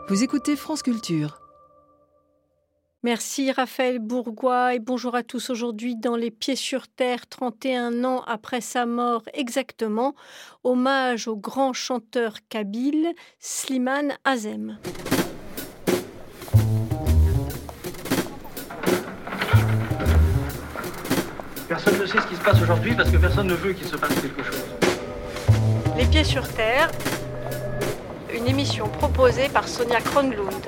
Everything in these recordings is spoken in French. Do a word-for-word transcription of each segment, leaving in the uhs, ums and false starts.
Vous écoutez France Culture. Merci Raphaël Bourgois et bonjour à tous. Aujourd'hui dans Les Pieds sur Terre, trente et un ans après sa mort exactement, hommage au grand chanteur kabyle Slimane Azem. Personne ne sait ce qui se passe aujourd'hui parce que personne ne veut qu'il se passe quelque chose. Les Pieds sur Terre, une émission proposée par Sonia Kronlund.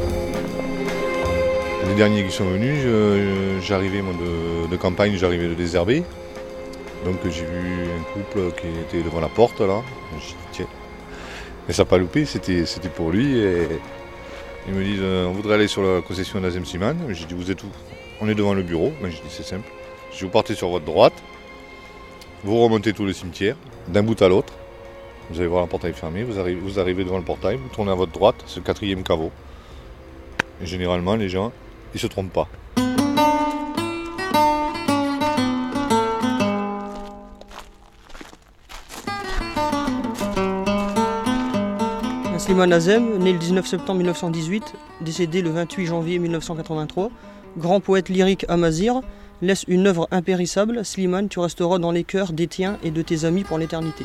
Les derniers qui sont venus, je, j'arrivais moi, de, de campagne, j'arrivais de Désherbés. Donc j'ai vu un couple qui était devant la porte là. Je dis tiens. Et ça n'a pas loupé, c'était, c'était pour lui. Et ils me disent on voudrait aller sur la concession d'Azem Slimane. J'ai dit vous êtes où? On est devant le bureau. Ben, j'ai dit c'est simple. Je dis vous partez sur votre droite, vous remontez tout le cimetière, d'un bout à l'autre. Vous allez voir un portail fermé, vous arrivez, vous arrivez devant le portail, vous tournez à votre droite, c'est le quatrième caveau. Et généralement les gens, ils se trompent pas. Slimane Azem, né le dix-neuf septembre mille neuf cent dix-huit, décédé le vingt-huit janvier mille neuf cent quatre-vingt-trois, grand poète lyrique amazigh, laisse une œuvre impérissable. Slimane, tu resteras dans les cœurs des tiens et de tes amis pour l'éternité.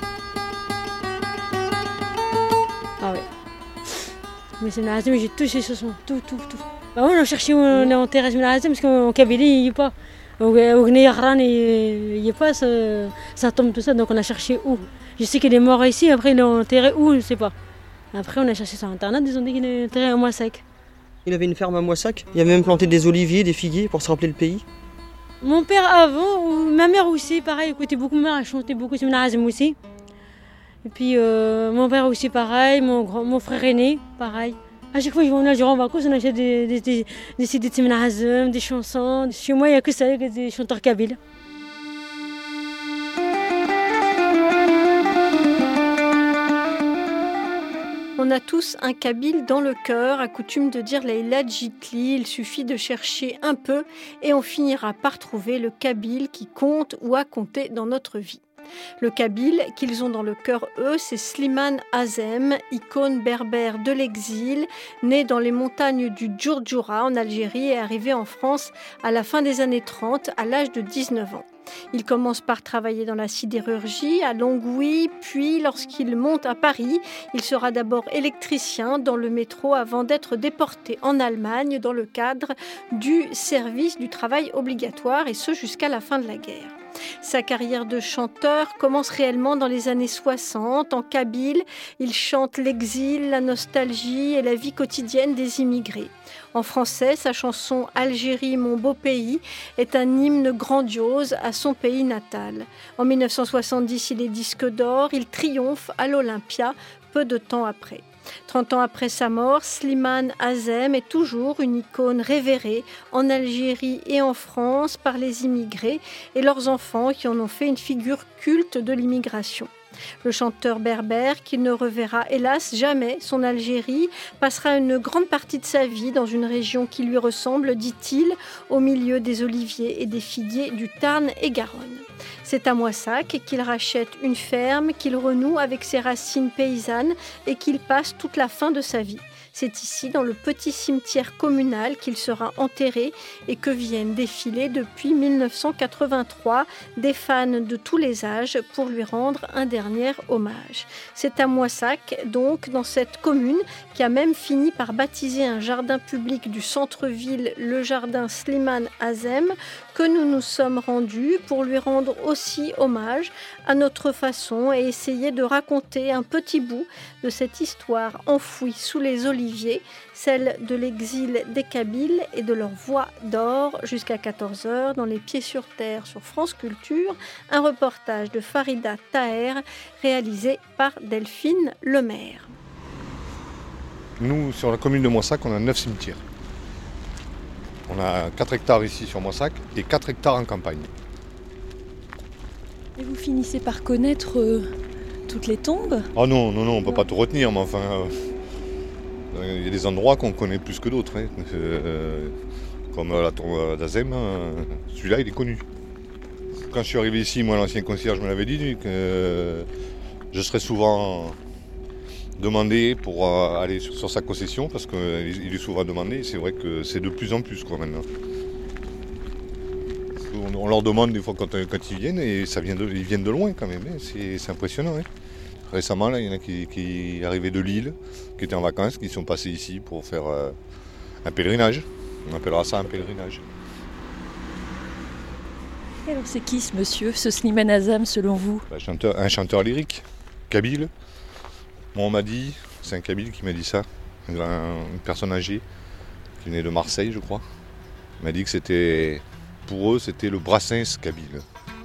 Ah ouais. Mais Slimane Azem, j'ai tout ces chansons, tout, tout, tout. Bah ouais, on a cherché, on a enterré Slimane Azem parce qu'en Kabylie, il n'y est pas. Au Gneyran, il n'y est pas, ça, ça tombe tout ça, donc on a cherché où. Je sais qu'il est mort ici, après il est enterré où, je ne sais pas. Après on a cherché sur internet, ils ont dit qu'il est enterré à Moissac. Il avait une ferme à Moissac, il avait même planté des oliviers, des figuiers pour se rappeler le pays. Mon père avant, ou ma mère aussi, pareil, écoutait beaucoup ma mère, elle chantait beaucoup Slimane Azem aussi. Et puis euh, mon père aussi pareil, mon, grand, mon frère aîné, pareil. À chaque fois que je vais en vacances, on achète des, des, des, des C D de Slimane Azem, des chansons. Chez moi, il n'y a que ça, des chanteurs kabyles. On a tous un kabyle dans le cœur, a coutume de dire Leïla Djitli. Il suffit de chercher un peu et on finira par trouver le kabyle qui compte ou a compté dans notre vie. Le kabyle qu'ils ont dans le cœur, eux, c'est Slimane Azem, icône berbère de l'exil, né dans les montagnes du Djourdjoura en Algérie et arrivé en France à la fin des années trente à l'âge de dix-neuf ans. Il commence par travailler dans la sidérurgie à Longwy, puis lorsqu'il monte à Paris, il sera d'abord électricien dans le métro avant d'être déporté en Allemagne dans le cadre du service du travail obligatoire, et ce jusqu'à la fin de la guerre. Sa carrière de chanteur commence réellement dans les années soixante. En kabyle, il chante l'exil, la nostalgie et la vie quotidienne des immigrés. En français, sa chanson « Algérie, mon beau pays » est un hymne grandiose à son pays natal. En mille neuf cent soixante-dix, il est disque d'or, il triomphe à l'Olympia peu de temps après. Trente ans après sa mort, Slimane Azem est toujours une icône révérée en Algérie et en France par les immigrés et leurs enfants qui en ont fait une figure culte de l'immigration. Le chanteur berbère, qui ne reverra hélas jamais son Algérie, passera une grande partie de sa vie dans une région qui lui ressemble, dit-il, au milieu des oliviers et des figuiers du Tarn et Garonne. C'est à Moissac qu'il rachète une ferme, qu'il renoue avec ses racines paysannes et qu'il passe toute la fin de sa vie. C'est ici, dans le petit cimetière communal, qu'il sera enterré et que viennent défiler depuis mille neuf cent quatre-vingt-trois des fans de tous les âges pour lui rendre un dernier hommage. C'est à Moissac, donc, dans cette commune, qui a même fini par baptiser un jardin public du centre-ville, le jardin Slimane Azem, que nous nous sommes rendus pour lui rendre aussi hommage à notre façon et essayer de raconter un petit bout de cette histoire enfouie sous les oliviers, celle de l'exil des Kabyles et de leur voix d'or. Jusqu'à quatorze heures dans Les Pieds sur Terre sur France Culture, un reportage de Farida Taher réalisé par Delphine Lemaire. Nous, sur la commune de Moissac, on a neuf cimetières. On a quatre hectares ici sur Moissac et quatre hectares en campagne. Et vous finissez par connaître euh, toutes les tombes? Ah non, non, non, on ne peut pas tout retenir, mais enfin, il euh, y a des endroits qu'on connaît plus que d'autres. Hein. Euh, comme la tombe d'Azem, euh, celui-là, il est connu. Quand je suis arrivé ici, moi, l'ancien concierge me l'avait dit que euh, je serais souvent demander pour euh, aller sur, sur sa concession, parce qu'il il est souvent demandé, c'est vrai que c'est de plus en plus quoi maintenant. On, on leur demande des fois quand, quand ils viennent, et ça vient de, ils viennent de loin quand même, hein. c'est, c'est impressionnant. Hein. Récemment, là, il y en a qui, qui arrivaient de Lille, qui étaient en vacances, qui sont passés ici pour faire euh, un pèlerinage. On appellera ça un pèlerinage. Et alors c'est qui ce monsieur, ce Slimane Azam selon vous? Un chanteur, un chanteur lyrique, kabyle. Moi on m'a dit, c'est un kabyle qui m'a dit ça, un, une personne âgée, qui venait de Marseille je crois. Il m'a dit que c'était, pour eux c'était le Brassens kabyle.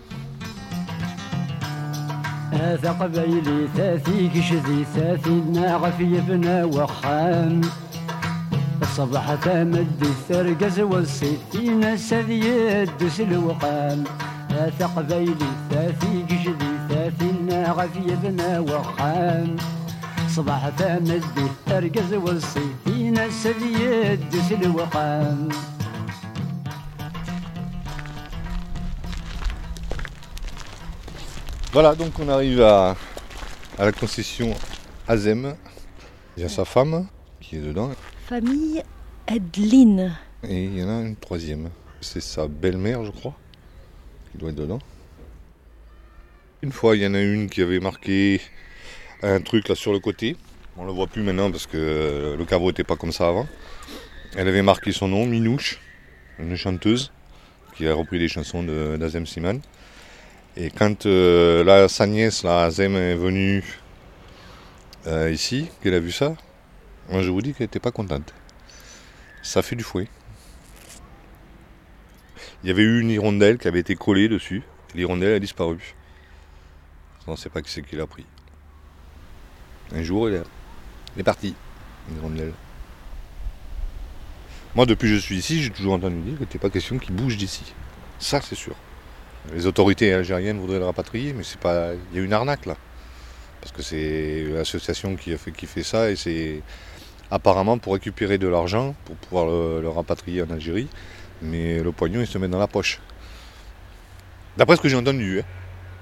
الصباح تمد الثرقز والسفينة سذي الدس الوقام ثا قبيلي ثاثي قشدي ثاثينا غفي بنا وخام صباح تمد الثرقز والسفينة سذي الدس الوقام. Voilà, donc on arrive à, à la concession Azem. Il y a sa femme qui est dedans. Famille Edline. Et il y en a une troisième. C'est sa belle-mère, je crois, qui doit être dedans. Une fois, il y en a une qui avait marqué un truc là sur le côté. On ne le voit plus maintenant parce que le caveau n'était pas comme ça avant. Elle avait marqué son nom, Minouche, une chanteuse qui a repris les chansons de, d'Azem Slimane. Et quand euh, là, sa nièce, là, Azem, est venue euh, ici, qu'elle a vu ça, moi je vous dis qu'elle n'était pas contente. Ça fait du fouet. Il y avait eu une hirondelle qui avait été collée dessus. L'hirondelle a disparu. On ne sait pas qui c'est qui l'a pris. Un jour, elle est, elle est partie, une hirondelle. Moi, depuis que je suis ici, j'ai toujours entendu dire qu'il n'était pas question qu'il bouge d'ici. Ça, c'est sûr. Les autorités algériennes voudraient le rapatrier, mais c'est pas. Il y a une arnaque là. Parce que c'est l'association qui a fait, qui fait ça et c'est apparemment pour récupérer de l'argent, pour pouvoir le, le rapatrier en Algérie, mais le pognon il se met dans la poche. D'après ce que j'ai entendu, hein.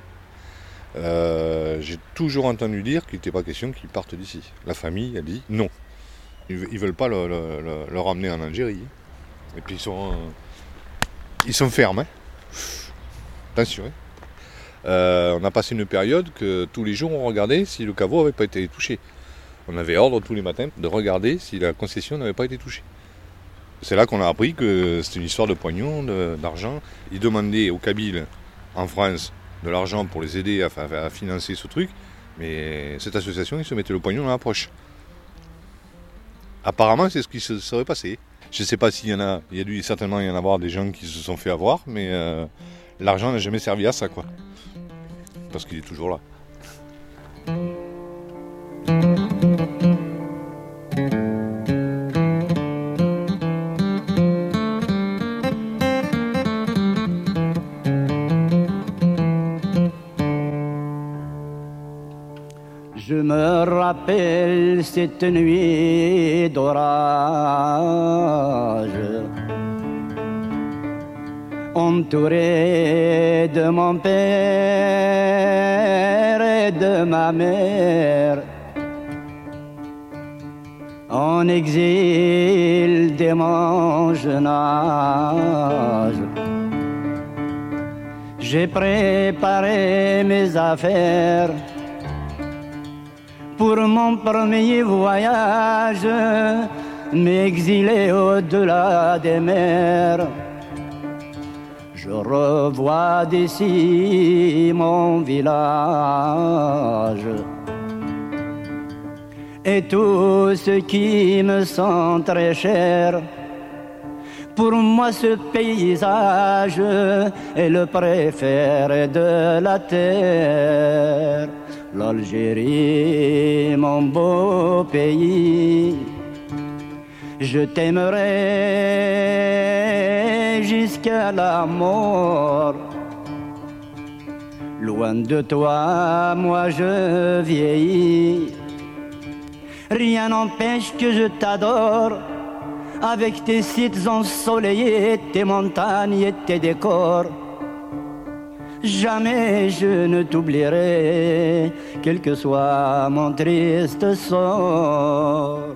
euh, j'ai toujours entendu dire qu'il n'était pas question qu'ils partent d'ici. La famille a dit non. Ils ne veulent pas le, le, le, le ramener en Algérie. Et puis ils sont, euh, ils sont fermes. Hein. Attention. Hein. Euh, on a passé une période que tous les jours on regardait si le caveau n'avait pas été touché. On avait ordre tous les matins de regarder si la concession n'avait pas été touchée. C'est là qu'on a appris que c'était une histoire de pognon, de, d'argent. Ils demandaient aux Kabyles en France de l'argent pour les aider à, à financer ce truc, mais cette association, ils se mettaient le pognon dans la poche. Apparemment, c'est ce qui se serait passé. Je ne sais pas s'il y en a, il y a dû certainement y en avoir des gens qui se sont fait avoir, mais euh, l'argent n'a jamais servi à ça, quoi. Parce qu'il est toujours là. Je me rappelle cette nuit d'orage, entouré de mon père et de ma mère, en exil dès mon jeune âge. J'ai préparé mes affaires pour mon premier voyage, m'exiler au-delà des mers. Je revois d'ici mon village et tout ce qui me sont très cher. Pour moi ce paysage est le préféré de la terre. L'Algérie, mon beau pays, je t'aimerai jusqu'à la mort. Loin de toi, moi je vieillis. Rien n'empêche que je t'adore, avec tes sites ensoleillés, tes montagnes et tes décors. jamais je ne t'oublierai, quel que soit mon triste sort.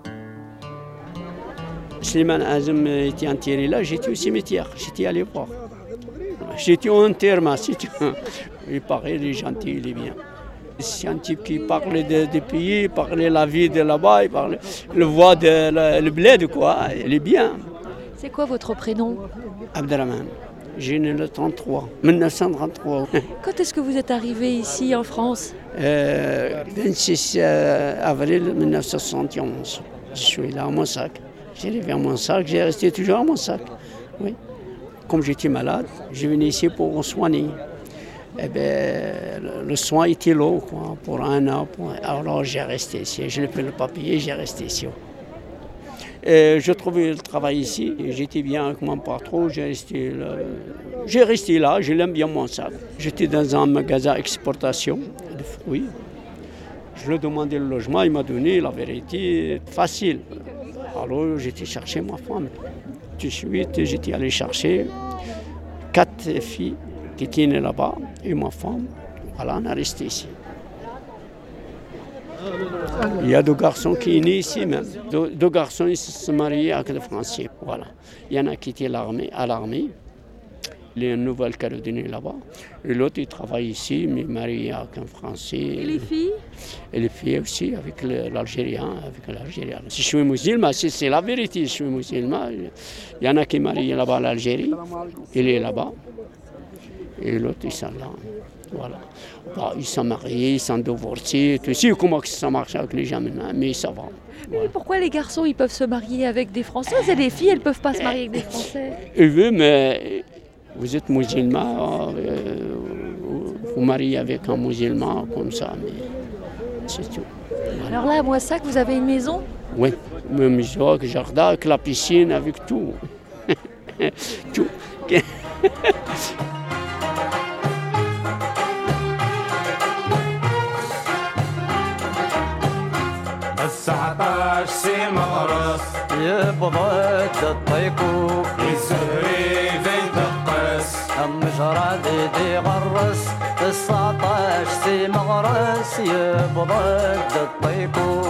Slimane Azem était enterré là, j'étais au cimetière, j'étais allé voir. J'étais au enterrement, si tu veux. Il paraît, il est gentil, il est bien. C'est un type qui parlait des de pays, il parlait la vie de là-bas, il parlait le voix de la, le bled, quoi. Il est bien. C'est quoi votre prénom? Abdelrahman. J'ai né le trente-trois, mille neuf cent trente-trois. Quand est-ce que vous êtes arrivé ici en France? euh, vingt-six avril mille neuf cent soixante et onze. Je suis là à Montsac. J'ai arrivé à Montsac, j'ai resté toujours à Montsac. Oui. Comme j'étais malade, je venais ici pour me soigner. Eh bien, le, le soin était long, quoi, pour un an. Pour... Alors j'ai resté ici. Je n'ai pris le papier, j'ai resté ici. Et je trouvais le travail ici. J'étais bien avec mon patron. J'ai resté là. J'ai resté là. Je l'aime bien mon sac. J'étais dans un magasin d'exportation de fruits. Je lui ai demandé le logement. Il m'a donné la vérité facile. Alors j'étais chercher ma femme. Tout de suite, j'étais allé chercher quatre filles qui étaient nées là-bas et ma femme. Voilà, on est resté ici. Il y a deux garçons qui sont nés ici même. Deux, deux garçons ils se sont mariés avec des Français. Voilà. Il y en a qui étaient l'armée, à l'armée. Il y a une Nouvelle-Calédonie là-bas. Et l'autre, il travaille ici, mais marié avec un Français. Et les filles? Et les filles aussi, avec l'Algérien. Avec l'Algérien. Si je suis musulman, c'est la vérité, je suis musulman. Il y en a qui sont mariés là-bas à l'Algérie. Il est là-bas. Et l'autre, ils sont là. Voilà. Bah, ils sont mariés, ils sont divorcés. Tu sais comment ça marche avec les gens maintenant, mais ça va. Voilà. Mais pourquoi les garçons, ils peuvent se marier avec des Françaises et les filles, elles ne peuvent pas se marier avec des Français? Oui, mais vous êtes musulman, euh, vous mariez avec un musulman comme ça, mais c'est tout. Voilà. Alors là, à Moissac, vous avez une maison? Oui, une maison avec jardin, avec la piscine, avec tout. tout. تسعطاش سي مغرس يبضت الطيكو يسري ذي دقس أم جرادي دي غرس تسعطاش سي مغرس يبضت الطيكو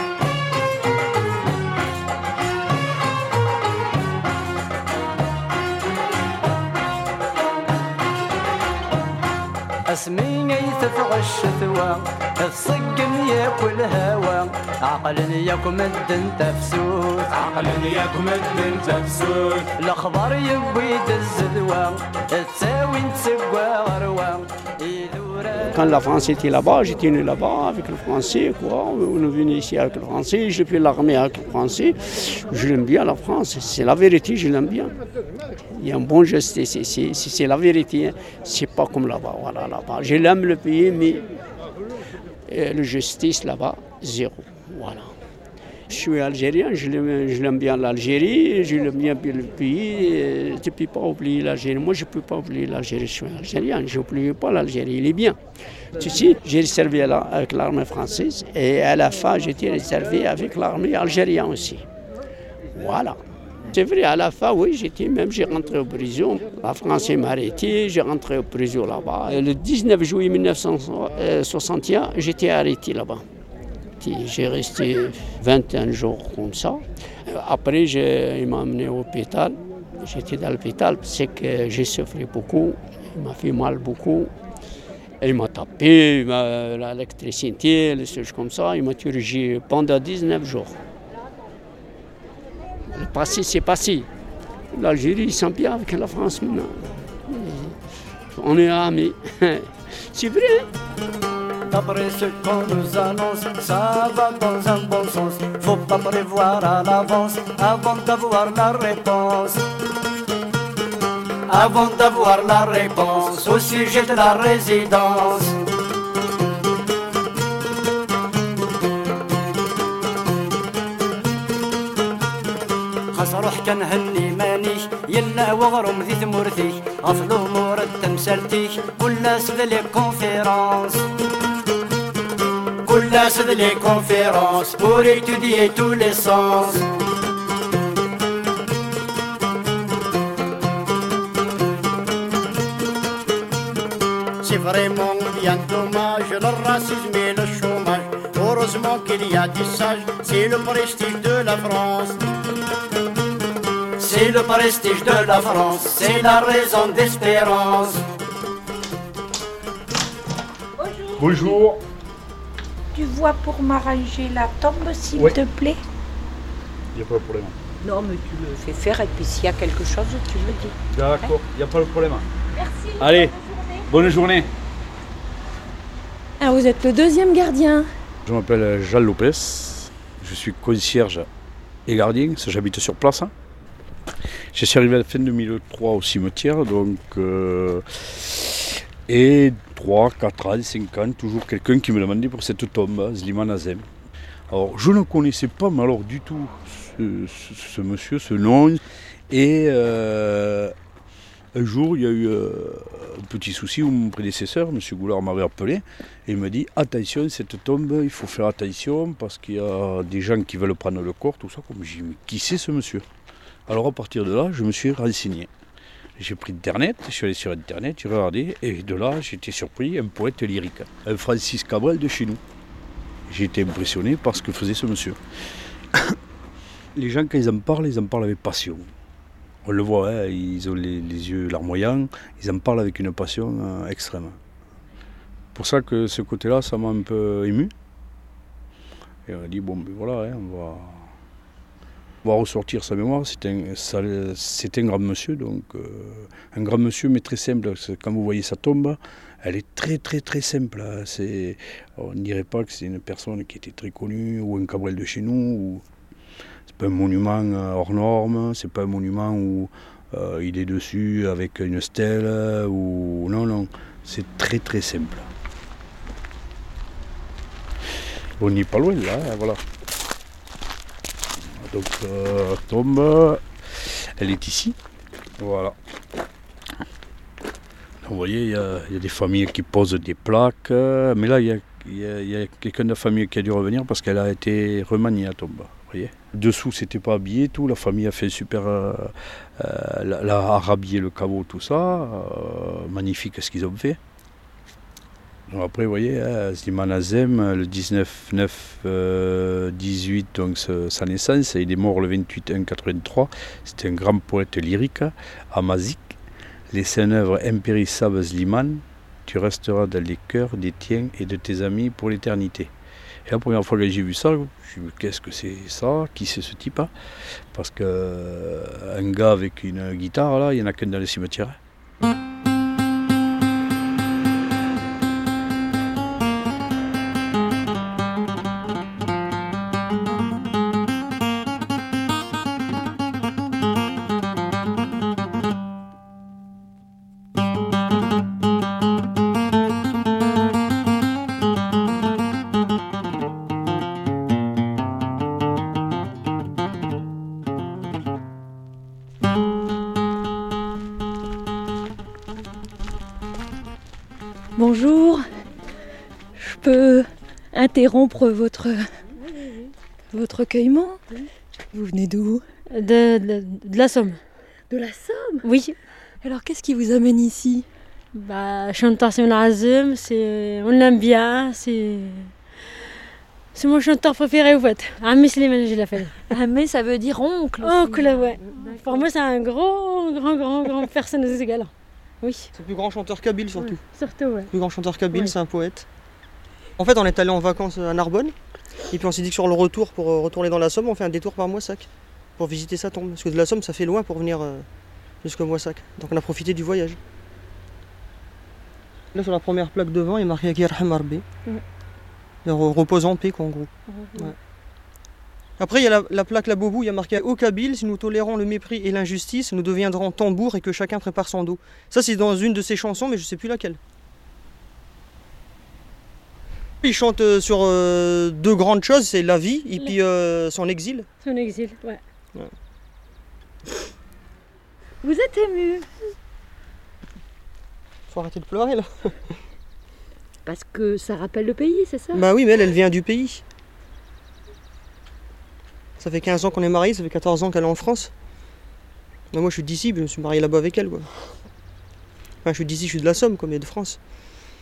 اسمي يتفغ الشتوى الصقم ياكل هوا عقل ياكم الدن تفسوس عقل ياكم الدن تفسوس الاخضر يبوي الزدوى تساوي نتسوى غروى. Quand la France était là-bas, j'étais né là-bas avec le français, quoi. On est venu ici avec le français, j'ai fait l'armée avec le français. Je l'aime bien la France, c'est la vérité, je l'aime bien. Il y a un bon geste, c'est la vérité, c'est pas comme là-bas, voilà, là-bas. Je l'aime le pays, mais le justice là-bas, zéro, voilà. Je suis algérien, je l'aime bien l'Algérie, je l'aime bien le pays, tu ne peux pas oublier l'Algérie. Moi, je ne peux pas oublier l'Algérie, je suis algérien, je n'oublie pas l'Algérie, il est bien. Tu sais, j'ai servi avec l'armée française et à la fin, j'étais réservé avec l'armée algérienne aussi. Voilà. C'est vrai, à la fin, oui, j'étais même, j'ai rentré au prison. La France m'a arrêté, j'ai rentré au prison là-bas. Le dix-neuf juillet mille neuf cent soixante et un, j'étais arrêté là-bas. J'ai resté vingt et un jours comme ça. Après, il m'a amené au hôpital. J'étais dans l'hôpital parce que j'ai souffert beaucoup. Il m'a fait mal beaucoup. Il m'a tapé, l'électricité, les choses comme ça. Il m'a chirurgié pendant dix-neuf jours. Le passé, c'est passé. L'Algérie, ils sont bien avec la France maintenant. On est amis. C'est vrai. D'après ce qu'on nous annonce, ça va dans un bon sens. Faut pas prévoir à l'avance avant d'avoir la réponse. Avant d'avoir la réponse au sujet de la résidence. خاص روح كنهني مانيش يلا وغرم ذي ثمورتيش غفلو مورد تمثالتيش كل سد لي كونفيرونس كل سد لي كونفيرونس pour étudier tous les sens. c'est vraiment bien dommage, le racisme et le chômage. Heureusement qu'il y a des sages, c'est le prestige de la France. C'est le prestige de la France, c'est la raison d'espérance. Bonjour. Bonjour. Tu vois pour m'arranger la tombe, s'il oui. te plaît? Il n'y a pas de problème. Non, mais tu le fais faire et puis s'il y a quelque chose, tu me dis. D'accord, il hein? n'y a pas de problème. Merci. Allez, bonne journée. Ah, vous êtes le deuxième gardien. Je m'appelle Jean Lopez, je suis concierge et gardien, j'habite sur place. Je suis arrivé à la fin deux mille trois au cimetière, donc euh, et trois, quatre ans, cinq ans, toujours quelqu'un qui me demandait pour cette tombe, Slimane Azem. Alors je ne connaissais pas mais alors du tout ce, ce, ce monsieur, ce nom, et euh, un jour il y a eu euh, un petit souci où mon prédécesseur, M. Goulard, m'avait appelé et il m'a dit attention, cette tombe, il faut faire attention parce qu'il y a des gens qui veulent prendre le corps, tout ça. Comme j'ai dit, mais qui c'est ce monsieur? Alors à partir de là, je me suis renseigné. J'ai pris Internet, je suis allé sur Internet, j'ai regardé, et de là, j'ai été surpris, un poète lyrique, un Francis Cabrel de chez nous. J'ai été impressionné par ce que faisait ce monsieur. Les gens, quand ils en parlent, ils en parlent avec passion. On le voit, hein, ils ont les, les yeux larmoyants, ils en parlent avec une passion euh, extrême. Pour ça que ce côté-là, ça m'a un peu ému. Et on a dit, bon, ben voilà, hein, on va... On va ressortir sa mémoire, c'est un, c'est un grand monsieur, donc euh, un grand monsieur mais très simple. Quand vous voyez sa tombe, elle est très très très simple. C'est, on ne dirait pas que c'est une personne qui était très connue ou un Cabrel de chez nous. Ou, c'est pas un monument hors norme, c'est pas un monument où euh, il est dessus avec une stèle ou non non, c'est très très simple. On n'est pas loin là, voilà. Donc euh, la tombe, elle est ici, voilà. Donc, vous voyez, il y, y a des familles qui posent des plaques, mais là il y a, y y a quelqu'un de la famille qui a dû revenir parce qu'elle a été remaniée la tombe. Vous voyez. Dessous c'était pas habillé, tout, la famille a fait super, euh, euh, la, a rhabillé le caveau, tout ça, euh, magnifique ce qu'ils ont fait. Donc après, vous voyez, hein, Slimane Azem, le dix-neuf neuf dix-huit, donc sa naissance, il est mort le vingt-huit un quatre-vingt-trois. C'était un grand poète lyrique, amazique. Laissez une œuvre impérissable, Slimane, tu resteras dans les cœurs des tiens et de tes amis pour l'éternité. Et la première fois que j'ai vu ça, je me suis dit, qu'est-ce que c'est ça? Qui c'est ce type? Parce qu'un euh, gars avec une guitare, là, il n'y en a qu'un dans le cimetière. Bonjour, je peux interrompre votre, votre recueillement? Vous venez d'où? de, de, de la Somme. De la Somme? Oui. Alors qu'est-ce qui vous amène ici? Bah, chanteur Slimane Azem, c'est, on l'aime bien, c'est, c'est mon chanteur préféré au fait. Ami Slimane, je l'appelle. Ami, ça veut dire oncle. Oncle, ouais. Pour moi, c'est un gros, grand, grand, grand personne de ce gars-là. Oui. C'est le plus grand chanteur kabyle surtout. Ouais, surtout, ouais. Le plus grand chanteur kabyle, ouais. C'est un poète. En fait, on est allé en vacances à Narbonne. Et puis on s'est dit que sur le retour, pour retourner dans la Somme, on fait un détour par Moissac. Pour visiter sa tombe. Parce que de la Somme, ça fait loin pour venir euh, jusqu'à Moissac. Donc on a profité du voyage. Là, sur la première plaque devant, il est marqué Akirham Arbi. Ouais. Repose en paix, quoi, en gros. Ouais. Ouais. Après, il y a la, la plaque La Bobou, il y a marqué « Au Kabyle, si nous tolérons le mépris et l'injustice, nous deviendrons tambour et que chacun prépare son dos. » Ça, c'est dans une de ses chansons, mais je ne sais plus laquelle. Il chante euh, sur euh, deux grandes choses, c'est la vie et puis euh, son exil. Son exil, ouais. ouais. Vous êtes ému? Faut arrêter de pleurer, là. Parce que ça rappelle le pays, c'est ça? Bah oui, mais elle, elle vient du pays. Ça fait quinze ans qu'on est mariés, ça fait quatorze ans qu'elle est en France. Mais moi je suis d'ici, je me suis marié là-bas avec elle. Quoi. Enfin je suis d'ici, je suis de la Somme, quoi, mais de France.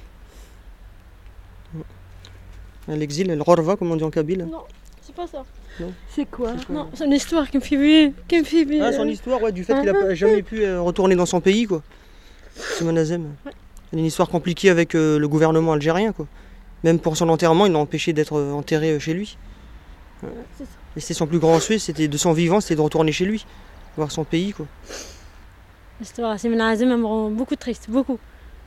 À l'exil, le Rorva, comme on dit en kabyle. Non, c'est pas ça. Non. C'est quoi? Non, c'est une histoire qui me fait vivre. Qui me fait vivre. Ah, son histoire, ouais, du fait qu'il n'a jamais pu euh, retourner dans son pays, quoi. Simon Azem. Ouais. C'est une histoire compliquée avec euh, le gouvernement algérien, quoi. Même pour son enterrement, il l'a empêché d'être euh, enterré euh, chez lui. Ouais, c'est ça. Et c'était son plus grand souhait, c'était de son vivant, c'était de retourner chez lui, voir son pays, quoi. L'histoire de Simon Azem me rend beaucoup triste, beaucoup.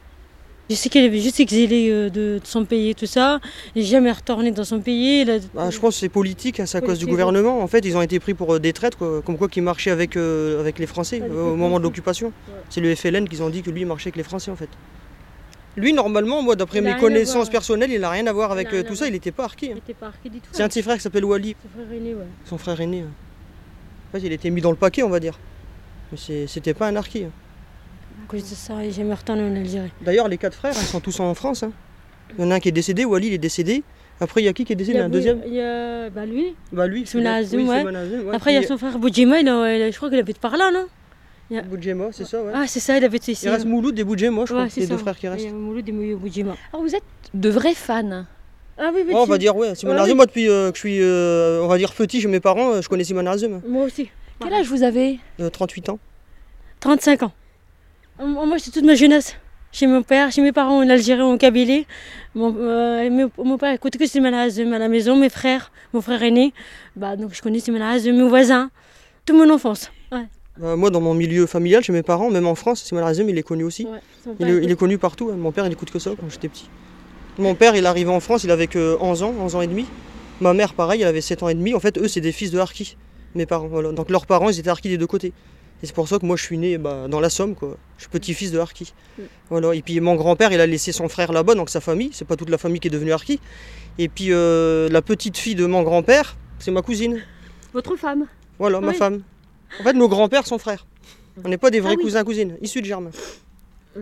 Je sais qu'il avait juste exilé euh, de, de son pays et tout ça. Il n'est jamais retourné dans son pays. Il a... Ah, je pense que c'est politique, hein, c'est à cause du Politique, gouvernement. En fait, ils ont été pris pour euh, des traîtres, quoi, comme quoi qu'ils marchaient avec, euh, avec les Français euh, au moment de l'occupation. Ouais. C'est le F L N qu'ils ont dit que lui il marchait avec les Français, en fait. Lui, normalement, moi, d'après Il a mes rien à connaissances voir. personnelles, il n'a rien à voir avec Il a rien euh, à tout ça, voir. il n'était pas harki. Il Hein. n'était pas harki du tout. C'est un de ses frères qui s'appelle Wali, Son frère aîné, ouais. son frère aîné. hein. En fait, il était mis dans le paquet, on va dire. Mais c'est- c'était pas un harki. hein. À cause de ça, il n'est jamais retourné en Algérie. D'ailleurs, les quatre frères, ils sont tous en France. hein. Il y en a un qui est décédé, Wali, il est décédé. Après, il y a qui qui est décédé? Il y a un deuxième Il y a bah, lui. Bah lui, Simon Azem, oui, ouais. Simon Azem, ouais. Après, il y a Puis, son frère Boudjema, il a- il a- je crois qu'il habite par là, non? Il y a- Boudjema, c'est ça, ouais. Ah, c'est ça, il habite ici. Il reste Mouloud et Boudjema, je crois, Ouais, c'est les ça. deux frères qui restent. Il y a Mouloud et Boudjema. Alors vous êtes de vrais fans. Ah oui, oui. Ouais, on tu- va dire, ouais. Simon Ouais, Azem, oui. moi, depuis euh, que je suis, euh, on va dire, petit chez mes parents, euh, je connais Simon Azem. Moi aussi. Quel âge vous avez? Euh, trente-huit ans. trente-cinq ans. Moi, j'étais toute ma jeunesse. Chez mon père, chez mes parents en Algérie, en Kabylie. Mon, euh, mon, mon père écoutait que Simon Azem à la maison, mes frères, mon frère aîné. Bah, donc je connais Simon Azem, mes voisins, toute mon enfance. Ouais. Euh, moi, dans mon milieu familial, chez mes parents, même en France, Simon Azem, il est connu aussi. Ouais, son Il père est, il écoute- est connu partout. hein. Mon père, il écoute que ça quand j'étais petit. Mon père, il est arrivé en France, il avait que onze ans, onze ans et demi. Ma mère, pareil, elle avait sept ans et demi. En fait, eux, c'est des fils de harkis, mes parents. Voilà. Donc leurs parents, ils étaient harkis des deux côtés. Et c'est pour ça que moi, je suis né bah, dans la Somme, quoi. Je suis petit-fils de harkis. Mm. Voilà. Et puis mon grand-père, il a laissé son frère là-bas, donc sa famille. C'est pas toute la famille qui est devenue harki. Et puis euh, la petite fille de mon grand-père, c'est ma cousine. Votre femme? Voilà, ma Oui. femme. En fait, nos grands-pères sont frères. On n'est pas des vrais Ah oui. cousins-cousines, issus de germain. Ouais.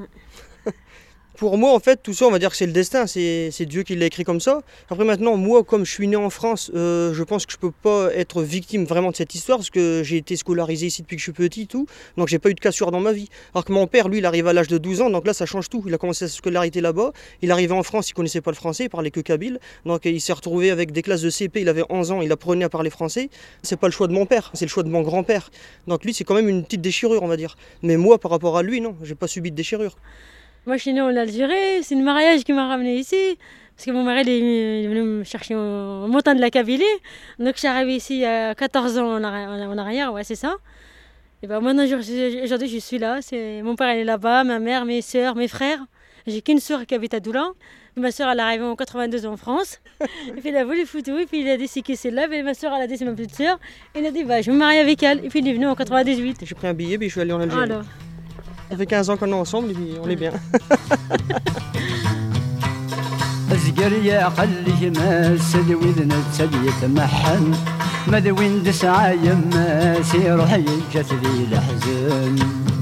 Pour moi, en fait, tout ça, on va dire que c'est le destin, c'est c'est Dieu qui l'a écrit comme ça. Après, maintenant, moi, comme je suis né en France, euh, je pense que je peux pas être victime vraiment de cette histoire parce que j'ai été scolarisé ici depuis que je suis petit et tout. Donc, j'ai pas eu de cassure dans ma vie. Alors que mon père, lui, il arrive à l'âge de douze ans, donc là, ça change tout. Il a commencé sa scolarité là-bas. Il arrivait en France, il connaissait pas le français, il parlait que kabyle. Donc, il s'est retrouvé avec des classes de C P, il avait onze ans, il apprenait à parler français. C'est pas le choix de mon père, c'est le choix de mon grand-père. Donc, lui, c'est quand même une petite déchirure, on va dire. Mais moi, par rapport à lui, non, j'ai pas subi de déchirure. Moi, je suis née en Algérie. C'est le mariage qui m'a ramenée ici. Parce que mon mari, il est il est venu me chercher en montant de la Kabylie. Donc, je suis arrivée ici à quatorze ans en arrière, en arrière, ouais, c'est ça. Et ben maintenant, je- aujourd'hui, je suis là. C'est... Mon père, il est là-bas, ma mère, mes soeurs, mes frères. J'ai qu'une soeur qui habite à Doulan. Ma soeur, elle est arrivée en quatre-vingt-deux en France. Et puis, il a voulu les photos. Et puis, il a dit c'est qui c'est là. Et ma soeur, elle a dit c'est ma petite soeur. Et il a dit bah, je vais me marier avec elle. Et puis, il est venu en quatre-vingt-dix-huit. J'ai pris un billet, puis je suis allé en Algérie. Alors. Ça fait quinze ans qu'on est ensemble et puis on est bien. زقريا خليه ما سد وذن تسد يتمحن ماذا وين دسعة يما سيروح يجت ذي الحزن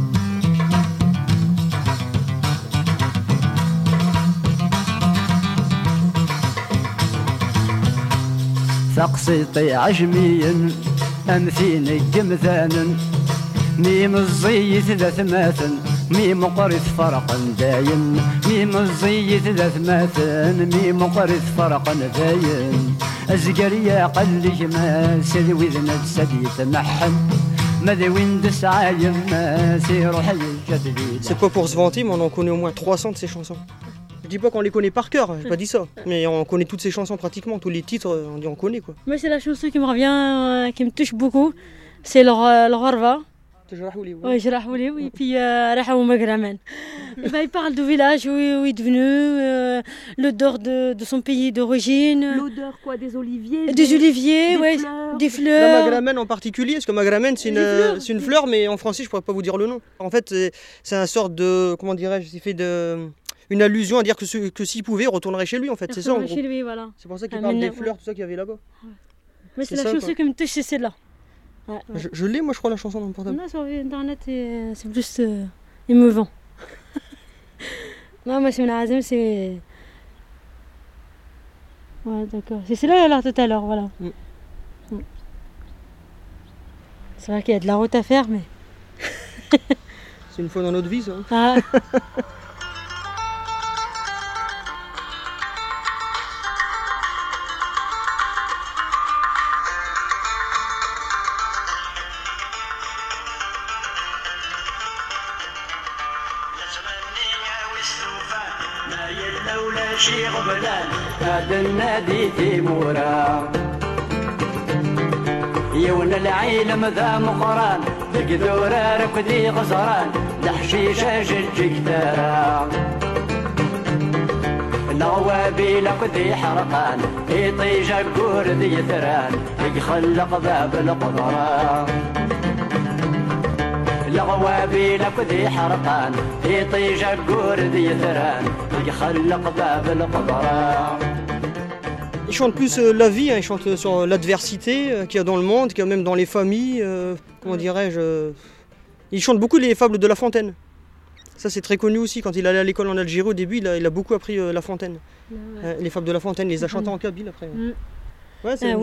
ثقسيطي عجميا أمثين قمثانا ميم الزيت ذا ثماثن ميم قرث فرقا داين ميم الزيت ذا ثماثن ميم قرث فرقا داين أزقريا قلي ما سيدي وذن تسدي تمحن ماذا وين دسعة يما سيروح يجدلي C'est pas pour se vanter, mais on en connaît au moins trois cents de ces chansons. Je dis pas qu'on les connaît par cœur, j'ai pas dit ça. Mais on connaît toutes ces chansons pratiquement, tous les titres, on dit on connaît quoi. Moi, c'est la chanson qui me revient, euh, qui me touche beaucoup. C'est le, euh, le Rorva. Oui, je l'ai oui. Puis, euh, Rahaou Magraman. Et ben, il parle du village où, où il est devenu, euh, l'odeur de, de son pays d'origine. L'odeur quoi, des oliviers? Des oliviers, des ouais, fleurs. des La fleurs. magramène en particulier, parce que magramène c'est une, Des fleurs. c'est une fleur, mais en français je pourrais pas vous dire le nom. En fait, c'est- c'est un sorte de, comment dirais-je, c'est fait de, une allusion à dire que, ce- que s'il pouvait, il retournerait chez lui en fait, c'est ça en Retourner gros. chez lui, voilà. C'est pour ça qu'il Ah, parle mais des non, fleurs, ouais. tout ça qu'il y avait là-bas. Mais C'est c'est la ça, chanson quoi. qui me touche, c'est celle-là. Ouais, ouais. Je, je l'ai, moi je crois, la chanson dans mon portable. Non, sur internet, c'est c'est plus euh, émouvant. Non, moi, c'est Simon Azem, c'est. Ouais, d'accord. C'est celle-là alors tout à l'heure, voilà. Mm. Mm. C'est vrai qu'il y a de la route à faire, mais. C'est une fois dans notre vie ça. hein. Ah. شي غبلان هذا النادي تيمورا يون العيلم ذا مقران بقدورة ركدي غزران لحشيشة ججي كتارا نوابي لقدي حرقان يطيج الجور ذي ثران يخلق باب القدران الغوابي لقدي حرقان يطيج الجور ذي ثران يخلق باب القدران. Ils chantent plus euh, la vie, hein, ils chantent sur l'adversité euh, qu'il y a dans le monde, qu'il y a même dans les familles, euh, comment dirais-je. Euh... Ils chantent beaucoup les fables de La Fontaine. Ça c'est très connu aussi, quand il allait à l'école en Algérie au début, il a, il a beaucoup appris euh, La Fontaine. Ouais. Euh, les fables de La Fontaine, il les a chantées en kabyle après. Ouais. Ouais, c'est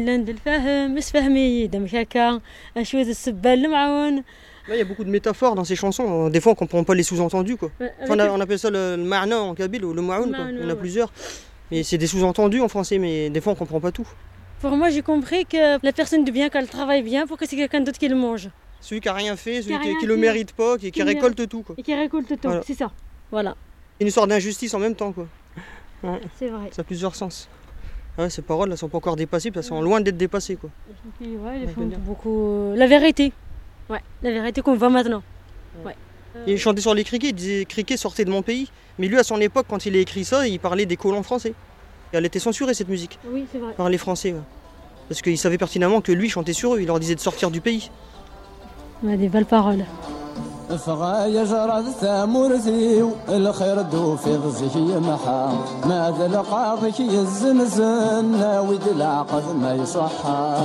Là, il y a beaucoup de métaphores dans ces chansons. Des fois, on ne comprend pas les sous-entendus, quoi. Enfin, on, a, on appelle ça le, le ma'na en kabyle ou le ma'oun, quoi. Il y en a plusieurs. Mais c'est des sous-entendus en français, mais des fois, on ne comprend pas tout. Pour moi, j'ai compris que la personne de bien, qu'elle travaille bien, pour que c'est quelqu'un d'autre qui le mange. Celui qui n'a rien fait, celui qui ne le mérite pas, qui, qui, qui récolte tout, quoi. Et qui récolte tout, voilà. C'est ça. Voilà. Une histoire d'injustice en même temps, quoi. Ouais. C'est vrai. Ça a plusieurs sens. Ouais, ces paroles ne sont pas encore dépassées, parce qu'elles sont loin d'être dépassées, quoi. Ouais, ils font beaucoup... La vérité. Ouais, la vérité qu'on voit maintenant. Ouais. Il chantait sur les criquets, il disait « Criquet, sortez de mon pays ». Mais lui, à son époque, quand il a écrit ça, il parlait des colons français. Et elle était censurée, cette musique. Oui, c'est vrai. Par les Français, ouais. Parce qu'il savait pertinemment que lui chantait sur eux, il leur disait de sortir du pays. Ouais, des belles paroles. فغاية جرد ثامورتي الخير دو في ضزي محا ماذا لقاضك يزنزن ناويد العقد ما يصحى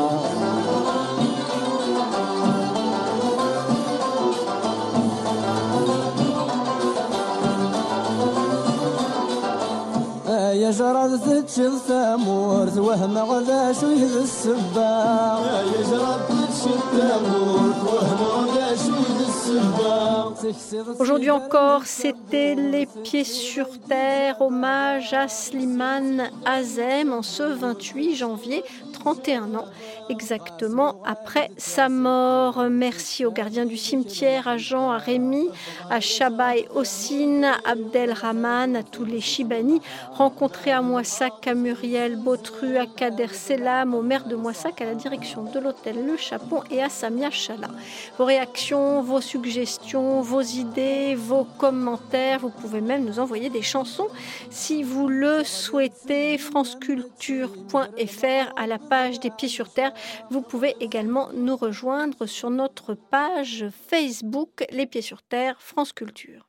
يا جرد تتشد ثامورت وهم غدا شو يذ السباق يا جرد تتشد ثامورت وهم غدا شو يذ السباق. Aujourd'hui encore, c'était Les Pieds sur Terre, hommage à Slimane Azem en ce vingt-huit janvier, trente et un ans, exactement après sa mort. Merci aux gardiens du cimetière, à Jean, à Rémi, à Chaba et Ossine, à Abdelrahman, à tous les Chibani rencontrés à Moissac, à Muriel Bautru, à Kader Selam, au maire de Moissac, à la direction de l'hôtel Le Chapon et à Samia Chala. Vos réactions, vos suggestions, vos idées, vos commentaires, vous pouvez même nous envoyer des chansons si vous le souhaitez. franceculture point f r à la page des Pieds sur Terre. Vous pouvez également nous rejoindre sur notre page Facebook Les Pieds sur Terre France Culture.